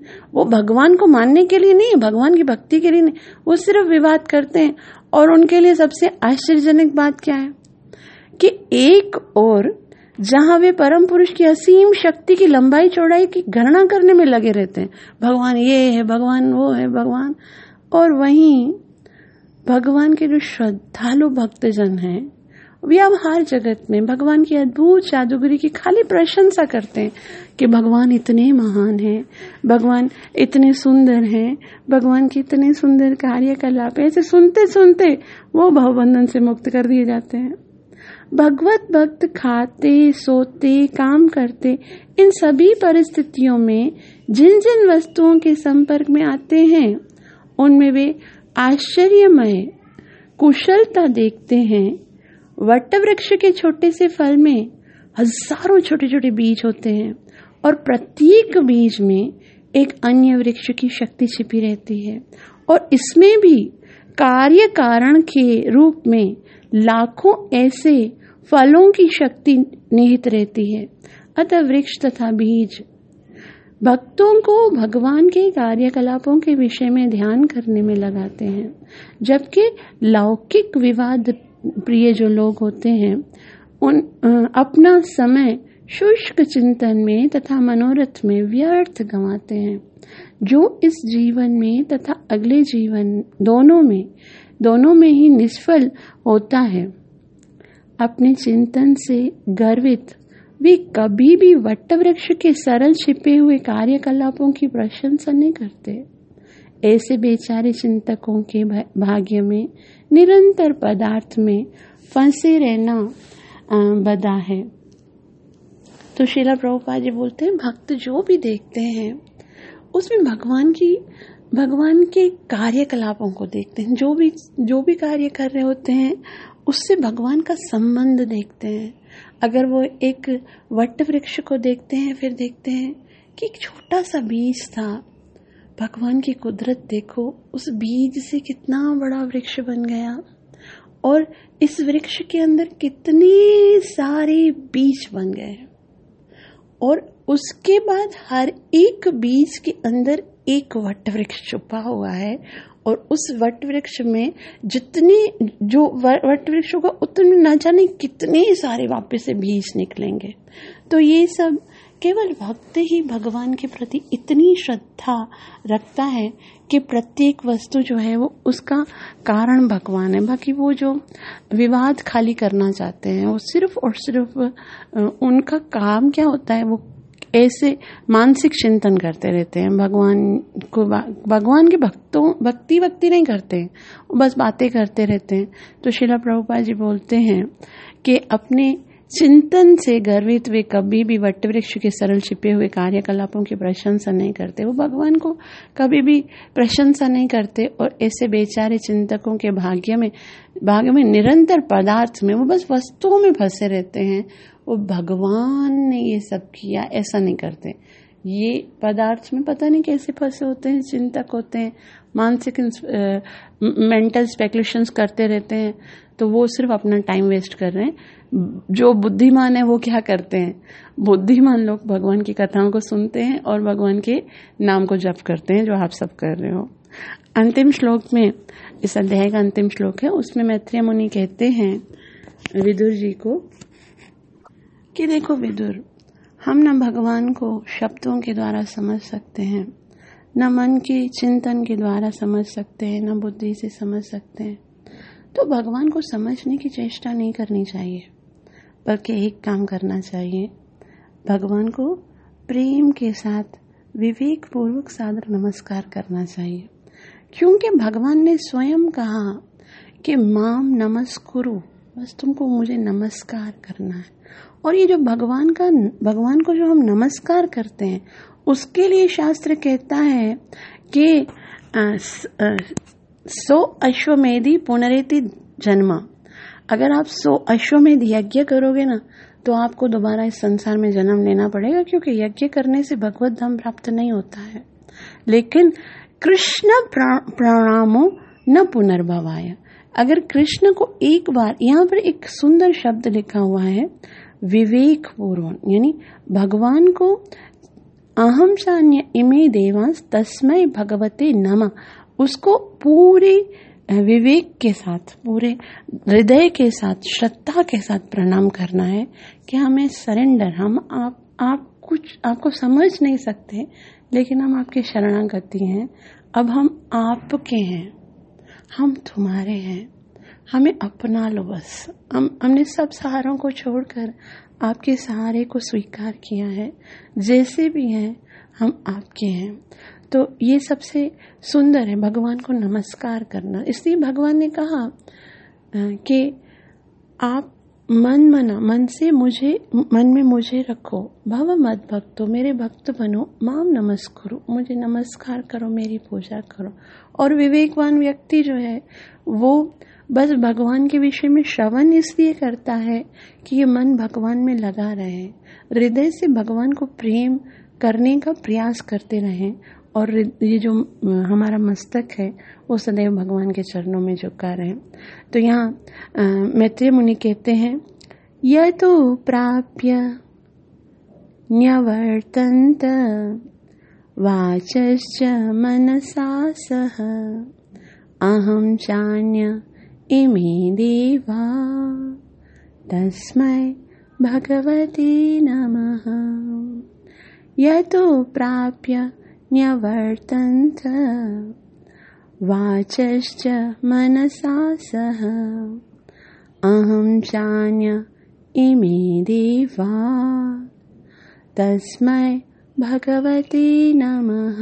वो भगवान को मानने के लिए नहीं है, भगवान की भक्ति के लिए नहीं, वो सिर्फ विवाद करते हैं। और उनके लिए सबसे आश्चर्यजनक बात क्या है कि एक और जहां वे परम पुरुष की असीम शक्ति की लंबाई चौड़ाई की गणना करने में लगे रहते हैं, भगवान ये है, भगवान वो है, भगवान, और वहीं भगवान के जो श्रद्धालु भक्तजन हैं व्यवहार जगत में भगवान की अद्भुत जादूगरी की खाली प्रशंसा करते हैं कि भगवान इतने महान हैं, भगवान इतने सुंदर हैं, भगवान के इतने सुंदर कार्यकलाप। ऐसे सुनते सुनते वो भवबंधन से मुक्त कर दिए जाते हैं। भगवत भक्त खाते सोते काम करते इन सभी परिस्थितियों में जिन जिन वस्तुओं के संपर्क में आते हैं उनमें वे आश्चर्यमय कुशलता देखते हैं। वट वृक्ष के छोटे से फल में हजारों छोटे छोटे बीज होते हैं और प्रत्येक बीज में एक अन्य वृक्ष की शक्ति छिपी रहती है, और इसमें भी कार्य कारण के रूप में लाखों ऐसे फलों की शक्ति निहित रहती है। अतः वृक्ष तथा बीज भक्तों को भगवान के कार्यकलापों के विषय में ध्यान करने में लगाते हैं, जबकि लौकिक विवाद प्रिय जो लोग होते हैं उन अपना समय शुष्क चिंतन में तथा मनोरथ में व्यर्थ गंवाते हैं, जो इस जीवन में तथा अगले जीवन दोनों में दोनों में ही निष्फल होता है। अपने चिंतन से गर्वित वे कभी भी वट वृक्ष के सरल छिपे हुए कार्यकलापों की प्रशंसा नहीं करते। ऐसे बेचारे चिंतकों के भाग्य में निरंतर पदार्थ में फंसे रहना बदा है। तो श्रीला प्रभुपाद जी बोलते हैं, भक्त जो भी देखते हैं उसमें भगवान की भगवान के कार्यकलापों को देखते हैं, जो भी जो भी कार्य कर रहे होते हैं उससे भगवान का संबंध देखते हैं। अगर वो एक वट वृक्ष को देखते हैं, फिर देखते हैं कि एक छोटा सा बीज था, भगवान की कुदरत देखो, उस बीज से कितना बड़ा वृक्ष बन गया, और इस वृक्ष के अंदर कितने सारे बीज बन गए, और उसके बाद हर एक बीज के अंदर एक वट वृक्ष छुपा हुआ है, और उस वट वृक्ष में जितने जो वट वृक्ष होगा उतने न जाने कितने सारे वापस से बीज निकलेंगे। तो ये सब केवल भक्त ही भगवान के प्रति इतनी श्रद्धा रखता है कि प्रत्येक वस्तु जो है वो उसका कारण भगवान है। बाकी वो जो विवाद खाली करना चाहते हैं वो सिर्फ और सिर्फ उनका काम क्या होता है, वो ऐसे मानसिक चिंतन करते रहते हैं, भगवान को भगवान के भक्तों भक्ति भक्ति नहीं करते हैं, वो बस बातें करते रहते हैं। तो श्रीला प्रभुपाद जी बोलते हैं कि अपने चिंतन से गर्वित वे कभी भी वट वृक्ष के सरल छिपे हुए कार्यकलापों की प्रशंसा नहीं करते, वो भगवान को कभी भी प्रशंसा नहीं करते, और ऐसे बेचारे चिंतकों के भाग्य में भाग्य में निरंतर पदार्थ में वो बस वस्तुओं में फंसे रहते हैं। वो भगवान ने ये सब किया ऐसा नहीं करते, ये पदार्थ में पता नहीं कैसे फंसे होते हैं, चिंतक होते हैं, मानसिक मेंटल स्पेकुलेशंस करते रहते हैं। तो वो सिर्फ अपना टाइम वेस्ट कर रहे हैं। जो बुद्धिमान है वो क्या करते हैं, बुद्धिमान लोग भगवान की कथाओं को सुनते हैं और भगवान के नाम को जप करते हैं, जो आप सब कर रहे हो। अंतिम श्लोक में, इस अध्याय का अंतिम श्लोक है, उसमें मैत्रेय मुनि कहते हैं विदुर जी को कि देखो विदुर, हम न भगवान को शब्दों के द्वारा समझ सकते हैं, न मन के चिंतन के द्वारा समझ सकते हैं, न बुद्धि से समझ सकते हैं। तो भगवान को समझने की चेष्टा नहीं करनी चाहिए, बल्कि एक काम करना चाहिए, भगवान को प्रेम के साथ विवेक पूर्वक सादर नमस्कार करना चाहिए। क्योंकि भगवान ने स्वयं कहा कि माम नमस्कुरु, बस तुमको मुझे नमस्कार करना है। और ये जो भगवान का भगवान को जो हम नमस्कार करते हैं उसके लिए शास्त्र कहता है कि सो अश्वमेधि पुनरेति जन्म। अगर आप सो अश्वमेध यज्ञ करोगे ना तो आपको दोबारा इस संसार में जन्म लेना पड़ेगा, क्योंकि यज्ञ करने से भगवत धाम प्राप्त नहीं होता है। लेकिन कृष्ण प्रणामो न पुनर्भवाय, अगर कृष्ण को एक बार, यहाँ पर एक सुंदर शब्द लिखा हुआ है विवेक पूर्वक, यानी भगवान को अहम चान्य इमे देवांस तस्मै भगवते नमः, उसको पूरे विवेक के साथ, पूरे हृदय के साथ, श्रद्धा के साथ प्रणाम करना है कि हमें सरेंडर, हम आप आप कुछ आपको समझ नहीं सकते, लेकिन हम आपके शरणागति हैं। अब हम आपके हैं, हम तुम्हारे हैं, हमें अपना लो बस। हम हमने सब सहारों को छोड़कर आपके सहारे को स्वीकार किया है। जैसे भी हैं हम आपके हैं। तो ये सबसे सुंदर है, भगवान को नमस्कार करना। इसलिए भगवान ने कहा कि आप मन मना, मन से मुझे, मन में मुझे रखो। भव मद भक्तो, मेरे भक्त बनो। माम नमस्कुरु, मुझे नमस्कार करो, मेरी पूजा करो। और विवेकवान व्यक्ति जो है वो बस भगवान के विषय में श्रवण इसलिए करता है कि ये मन भगवान में लगा रहे, हृदय से भगवान को प्रेम करने का प्रयास करते रहें, और ये जो हमारा मस्तक है वो सदैव भगवान के चरणों में झुका रहे। तो यहाँ मैत्रेय मुनि कहते हैं, यह तो प्राप्य न्यवर्तन्त वाचश्च मनसा सह, अहम चान्य इमे देवा तस्मै भगवते नमः। यह तो प्राप्य न्यवर्तन्त वाचश्च मनसा सह, अहम चान्य इमे देवा तस्मै भगवते नमः।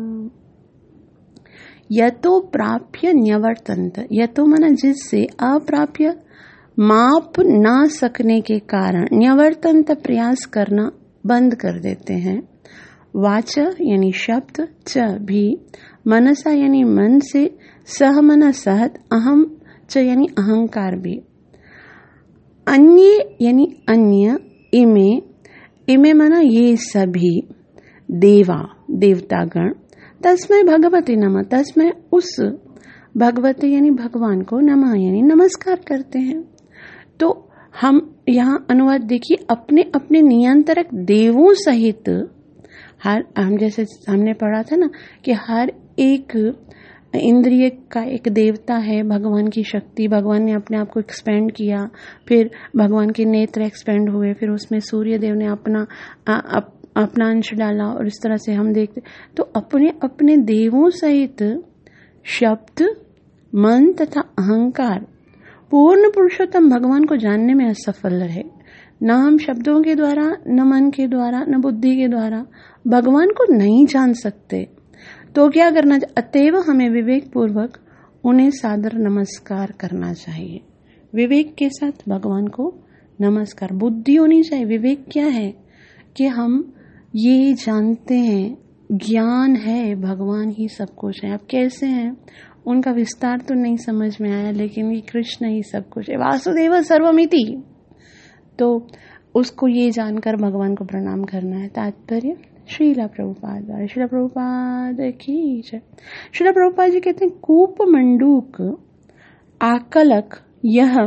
यतो प्राप्य न्यवर्तन्त, यतो माना जिससे, अप्राप्य माप ना सकने के कारण, न्यवर्तन्त प्रयास करना बंद कर देते हैं। वाच यानी शब्द, च भी, मनसा यानी मन से, सह मना सहत, अहम च यानी अहंकार भी, अन्य यानी अन्य, इमे, इमे मना ये सभी, देवा देवतागण, तस्मै भगवते नमः, तस्मै उस भगवते यानी भगवान को, नमः यानी नमस्कार करते हैं। तो हम यहाँ अनुवाद देखिए, अपने अपने नियंत्रक देवों सहित, हर हम जैसे हमने पढ़ा था ना कि हर एक इंद्रिय का एक देवता है, भगवान की शक्ति, भगवान ने अपने आप को एक्सपेंड किया, फिर भगवान के नेत्र एक्सपेंड हुए, फिर उसमें सूर्य देव ने अपना आ, अप, अपना अंश डाला, और इस तरह से हम देखते। तो अपने अपने देवों सहित शब्द, मन तथा अहंकार पूर्ण पुरुषोत्तम भगवान को जानने में असफल रहे। न हम शब्दों के द्वारा, न मन के द्वारा, न बुद्धि के द्वारा भगवान को नहीं जान सकते। तो क्या करना चाहिए? अतएव हमें विवेक पूर्वक उन्हें सादर नमस्कार करना चाहिए। विवेक के साथ भगवान को नमस्कार, बुद्धि होनी चाहिए। विवेक क्या है कि हम ये जानते हैं, ज्ञान है, भगवान ही सब कुछ है। अब कैसे हैं उनका विस्तार तो नहीं समझ में आया, लेकिन ये कृष्ण ही सब कुछ है, वासुदेव सर्वमिति। तो उसको ये जानकर भगवान को प्रणाम करना है। तात्पर्य श्रीला प्रभुपाद, श्रीला प्रभुपाद की जय। श्रीला प्रभुपाद जी कहते हैं, कूप मंडूक आकलक यह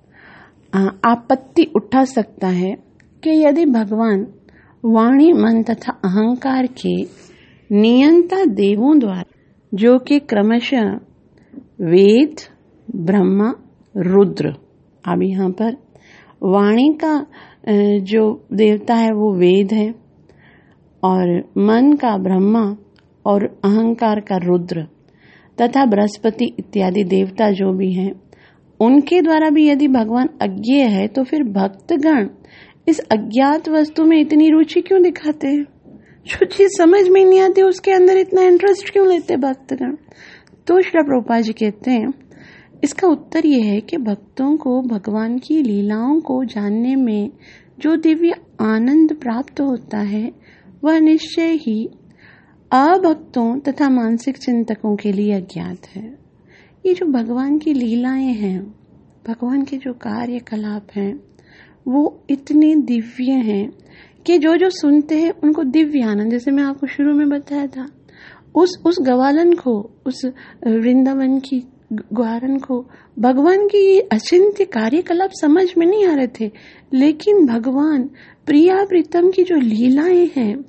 आपत्ति उठा सकता है कि यदि भगवान वाणी, मन तथा अहंकार के नियंता देवों द्वारा, जो कि क्रमशः वेद, ब्रह्मा, रुद्र, अब यहाँ पर वाणी का जो देवता है वो वेद है, और मन का ब्रह्मा, और अहंकार का रुद्र, तथा बृहस्पति इत्यादि देवता जो भी हैं, उनके द्वारा भी यदि भगवान अज्ञेय है, तो फिर भक्तगण इस अज्ञात वस्तु में इतनी रुचि क्यों दिखाते हैं? जो चीज समझ में नहीं आती उसके अंदर इतना इंटरेस्ट क्यों लेते भक्तगण? तो श्री प्रभुपाद जी कहते हैं, इसका उत्तर यह है कि भक्तों को भगवान की लीलाओं को जानने में जो दिव्य आनंद प्राप्त होता है, वह निश्चय ही अभक्तों तथा मानसिक चिंतकों के लिए अज्ञात है। ये जो भगवान की लीलाएं हैं, भगवान के जो कार्यकलाप हैं, वो इतने दिव्य हैं कि जो जो सुनते हैं उनको दिव्य आनंद, जैसे मैं आपको शुरू में बताया था, उस उस गवालन को, उस वृंदावन की ग्वारन को भगवान की अचिंत्य कार्यकलाप समझ में नहीं आ रहे थे, लेकिन भगवान प्रिया प्रीतम की जो लीलाएं हैं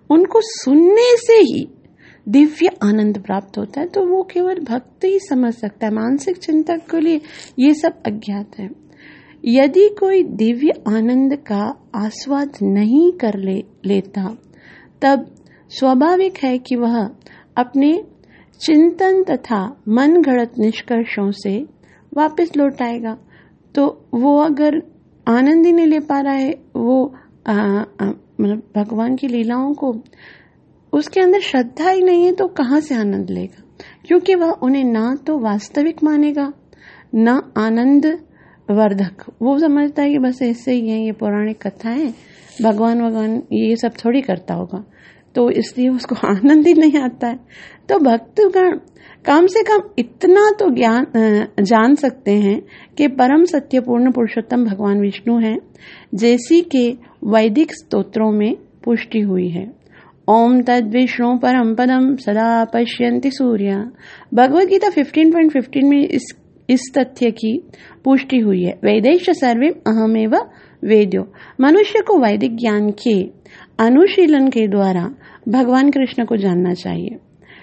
उनको सुनने से ही दिव्य आनंद प्राप्त होता है। तो वो केवल भक्त ही समझ सकता है, मानसिक चिंतक के लिए ये सब अज्ञात है। यदि कोई दिव्य आनंद का आस्वाद नहीं कर ले लेता तब स्वाभाविक है कि वह अपने चिंतन तथा मन घड़त निष्कर्षों से वापस लौट आएगा। तो वो अगर आनंद ही नहीं ले पा रहा है, वो मतलब भगवान की लीलाओं को, उसके अंदर श्रद्धा ही नहीं है, तो कहाँ से आनंद लेगा? क्योंकि वह उन्हें ना तो वास्तविक मानेगा ना आनंद वर्धक। वो समझता है कि बस ऐसे ही है, ये पौराणिक कथाएं, भगवान भगवान ये सब थोड़ी करता होगा, तो इसलिए उसको आनंद ही नहीं आता है। तो भक्तगण कम से कम इतना तो ज्ञान जान सकते हैं कि परम सत्यपूर्ण पुरुषोत्तम भगवान विष्णु हैं, जैसी के वैदिक स्तोत्रों में पुष्टि हुई है। ओम तद विष्णु परम पदम सदा पश्यन्ति सूर्या। भगवद गीता पंद्रह पॉइंट पंद्रह में इस इस तथ्य की पुष्टि हुई है। वेदैश्च सर्वे अहमेव वेद्यो। मनुष्य को वैदिक ज्ञान के अनुशीलन के द्वारा भगवान कृष्ण को जानना चाहिए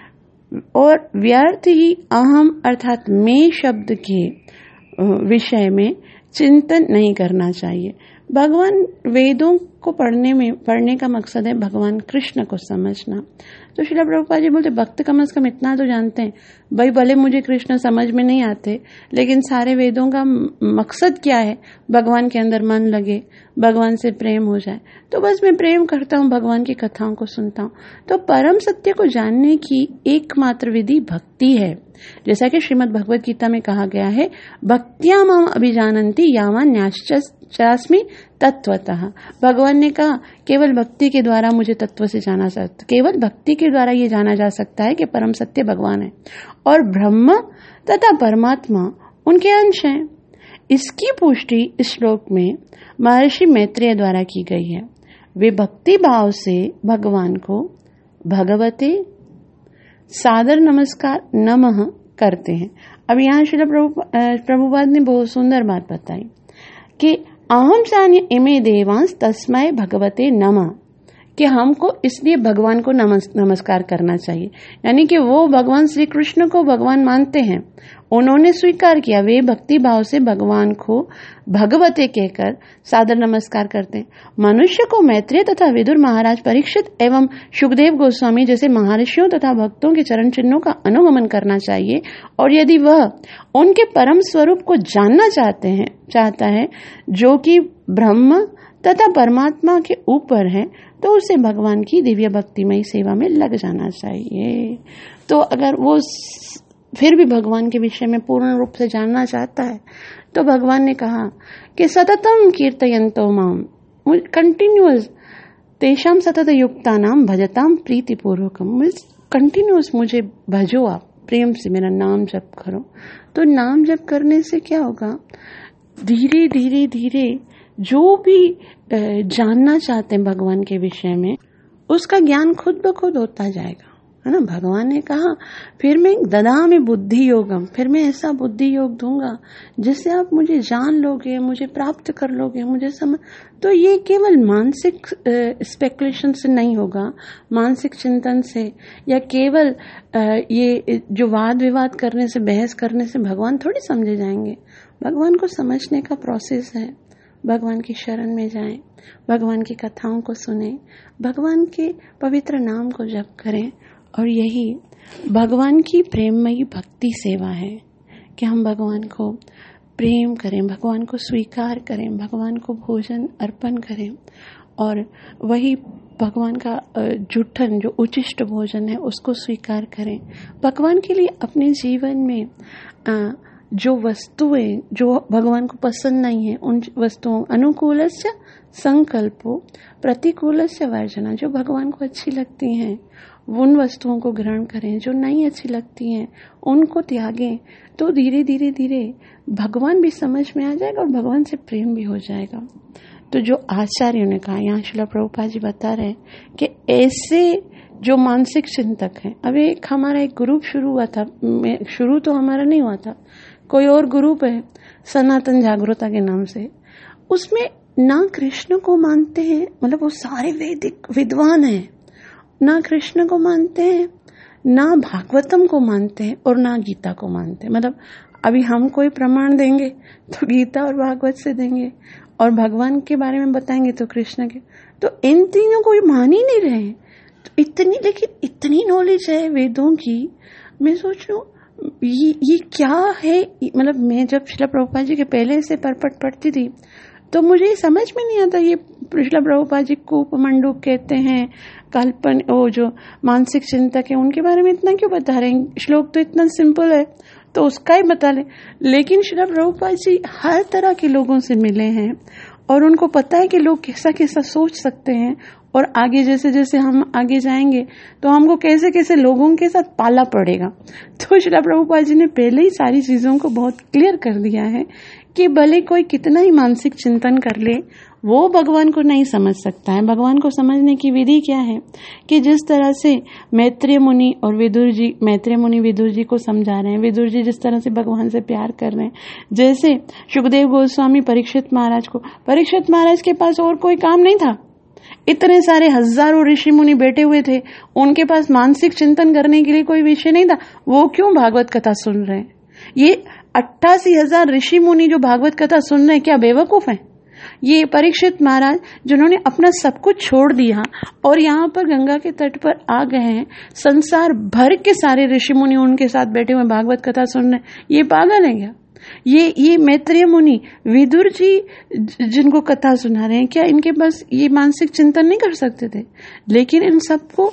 और व्यर्थ ही अहम अर्थात मैं शब्द के विषय में चिंतन नहीं करना चाहिए। भगवान वेदों को पढ़ने में पढ़ने का मकसद है भगवान कृष्ण को समझना। तो श्रील प्रभुपाद जी बोलते भक्त कम से कम इतना तो जानते हैं, भाई भले मुझे कृष्ण समझ में नहीं आते, लेकिन सारे वेदों का मकसद क्या है? भगवान के अंदर मन लगे, भगवान से प्रेम हो जाए। तो बस मैं प्रेम करता हूँ, भगवान की कथाओं को सुनता हूँ। तो परम सत्य को जानने की एकमात्र विधि भक्ति है। जैसा कि श्रीमद् भगवद गीता में कहा गया है, भक्त्या माम अभिजानन्ति यावान न्याश्चास्मि तत्वतः। भगवान ने कहा केवल भक्ति के द्वारा मुझे तत्व से जाना सकता, केवल भक्ति के द्वारा ये जाना जा सकता है कि परम सत्य भगवान है और ब्रह्म तथा परमात्मा उनके अंश हैं। इसकी पुष्टि इस श्लोक में महर्षि मैत्रेय द्वारा की गई है। वे भक्ति भाव से भगवान को भगवते सादर नमस्कार नमः करते हैं। अब यहाँ श्रील प्रभुपाद ने बहुत सुंदर बात बताई कि अहम सान्य इमे देवांस तस्मय भगवते नमः, कि हमको इसलिए भगवान को नमस्, नमस्कार करना चाहिए। यानी कि वो भगवान श्री कृष्ण को भगवान मानते हैं, उन्होंने स्वीकार किया, वे भक्ति भाव से भगवान को भगवते कहकर सादर नमस्कार करते हैं। मनुष्य को मैत्रेय तथा विदुर महाराज परीक्षित एवं सुखदेव गोस्वामी जैसे महर्षियों तथा भक्तों के चरण चिन्हों का अनुगमन करना चाहिए और यदि वह उनके परम स्वरूप को जानना चाहते हैं चाहता है जो कि ब्रह्म तथा परमात्मा के ऊपर है, तो उसे भगवान की दिव्य भक्तिमय सेवा में लग जाना चाहिए। तो अगर वो फिर भी भगवान के विषय में पूर्ण रूप से जानना चाहता है तो भगवान ने कहा कि सततम कीर्तयन्तो माम, कंटिन्यूअस तेषाम सतत युक्ता नाम भजताम प्रीति पूर्वकम। कंटिन्यूअस मुझे भजो, आप प्रेम से मेरा नाम जप करो। तो नाम जप करने से क्या होगा? धीरे धीरे धीरे जो भी जानना चाहते हैं भगवान के विषय में, उसका ज्ञान खुद ब खुद होता जाएगा, है ना। भगवान ने कहा फिर मैं ददामि बुद्धि योगम, फिर मैं ऐसा बुद्धि योग दूंगा जिससे आप मुझे जान लोगे, मुझे प्राप्त कर लोगे, मुझे समझ। तो ये केवल मानसिक स्पेकुलेशन से नहीं होगा, मानसिक चिंतन से या केवल ये जो वाद विवाद करने से, बहस करने से भगवान थोड़ी समझे जाएंगे। भगवान को समझने का प्रोसेस है। भगवान की शरण में जाएं, भगवान की कथाओं को सुने, भगवान के पवित्र नाम को जप करें और यही भगवान की प्रेममयी भक्ति सेवा है कि हम भगवान को प्रेम करें, भगवान को स्वीकार करें, भगवान को भोजन अर्पण करें और वही भगवान का जुठन जो उचिष्ट भोजन है उसको स्वीकार करें। भगवान के लिए अपने जीवन में जो वस्तुएं जो भगवान को पसंद नहीं है उन वस्तुओं अनुकूलस्य संकल्पो प्रतिकूलस्य वर्जना, जो भगवान को अच्छी लगती हैं उन वस्तुओं को ग्रहण करें, जो नहीं अच्छी लगती हैं उनको त्यागें। तो धीरे धीरे धीरे भगवान भी समझ में आ जाएगा और भगवान से प्रेम भी हो जाएगा। तो जो आचार्यों ने कहा, यहाँ श्रील प्रभुपाद जी बता रहे हैं कि ऐसे जो मानसिक चिंतक हैं, अब एक हमारा एक ग्रुप शुरू हुआ था, शुरू तो हमारा नहीं हुआ था, कोई और ग्रुप है सनातन जागरूकता के नाम से, उसमें ना कृष्ण को मानते हैं, मतलब वो सारे वैदिक विद्वान हैं ना कृष्ण को मानते हैं, ना भागवतम को मानते हैं और ना गीता को मानते हैं। मतलब अभी हम कोई प्रमाण देंगे तो गीता और भागवत से देंगे, और भगवान के बारे में बताएंगे तो कृष्ण के। तो इन तीनों को मान ही नहीं रहे। तो इतनी लेकिन इतनी नॉलेज है वेदों की। मैं सोच रही हूँ ये ये क्या है। मतलब मैं जब श्रील प्रभुपाद जी के पहले से परपट पढ़ती थी तो मुझे समझ में नहीं आता। ये श्रील प्रभुपाद जी को उपमंडूक कहते हैं, कल्पन वो जो मानसिक चिंतक है उनके बारे में इतना क्यों बता रहे हैं। श्लोक तो इतना सिंपल है तो उसका ही बता ले। लेकिन श्रील प्रभुपाद जी हर तरह के लोगों से मिले हैं और उनको पता है कि लोग कैसा कैसा सोच सकते हैं, और आगे जैसे जैसे हम आगे जाएंगे तो हमको कैसे कैसे लोगों के साथ पाला पड़ेगा। तो श्रील प्रभुपाद जी ने पहले ही सारी चीजों को बहुत क्लियर कर दिया है कि भले कोई कितना ही मानसिक चिंतन कर ले, वो भगवान को नहीं समझ सकता है। भगवान को समझने की विधि क्या है कि जिस तरह से मैत्रेय मुनि और विदुर जी, मैत्रेय मुनि विदुर जी को समझा रहे हैं, विदुर जी जिस तरह से भगवान से प्यार कर रहे हैं, जैसे सुखदेव गोस्वामी परीक्षित महाराज को, परीक्षित महाराज के पास और कोई काम नहीं था, इतने सारे हजारों ऋषि मुनि बैठे हुए थे, उनके पास मानसिक चिंतन करने के लिए कोई विषय नहीं था, वो क्यों भागवत कथा सुन रहे हैं। ये अट्ठासी हजार ऋषि मुनि जो भागवत कथा सुन रहे हैं क्या बेवकूफ हैं? ये परीक्षित महाराज जिन्होंने अपना सब कुछ छोड़ दिया और यहाँ पर गंगा के तट पर आ गए हैं, संसार भर के सारे ऋषि मुनि उनके साथ बैठे हुए भागवत कथा सुन रहे हैं, ये पागल है क्या? ये ये मैत्रेय मुनि विदुर जी जिनको कथा सुना रहे हैं, क्या इनके पास ये मानसिक चिंतन नहीं कर सकते थे? लेकिन इन सबको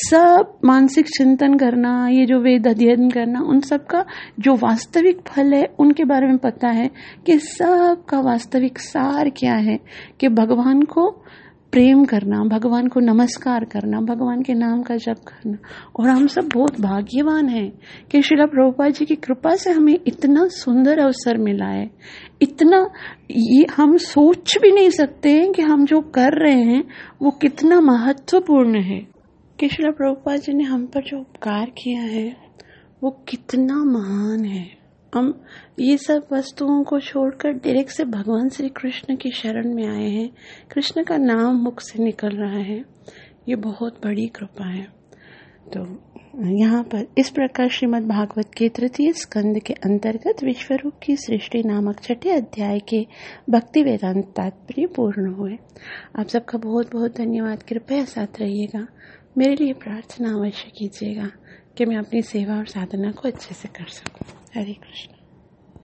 सब मानसिक चिंतन करना, ये जो वेद अध्ययन करना, उन सब का जो वास्तविक फल है उनके बारे में पता है कि सब का वास्तविक सार क्या है कि भगवान को प्रेम करना, भगवान को नमस्कार करना, भगवान के नाम का जप करना। और हम सब बहुत भाग्यवान हैं कि श्रील प्रभुपाद जी की कृपा से हमें इतना सुंदर अवसर मिला है। इतना ये हम सोच भी नहीं सकते हैं कि हम जो कर रहे हैं वो कितना महत्वपूर्ण है, कि श्रील प्रभुपाद जी ने हम पर जो उपकार किया है वो कितना महान है। हम ये सब वस्तुओं को छोड़कर डायरेक्ट से भगवान श्री कृष्ण की शरण में आए हैं, कृष्ण का नाम मुख से निकल रहा है, ये बहुत बड़ी कृपा है। तो यहाँ पर इस प्रकार श्रीमद् भागवत के तृतीय स्कंद के अंतर्गत विश्वरूप की सृष्टि नामक छठे अध्याय के भक्ति वेदांत तात्पर्य पूर्ण हुए। आप सबका बहुत बहुत धन्यवाद। कृपया साथ रहिएगा, मेरे लिए प्रार्थना अवश्य कीजिएगा कि मैं अपनी सेवा और साधना को अच्छे से कर सकूं। हरे कृष्ण।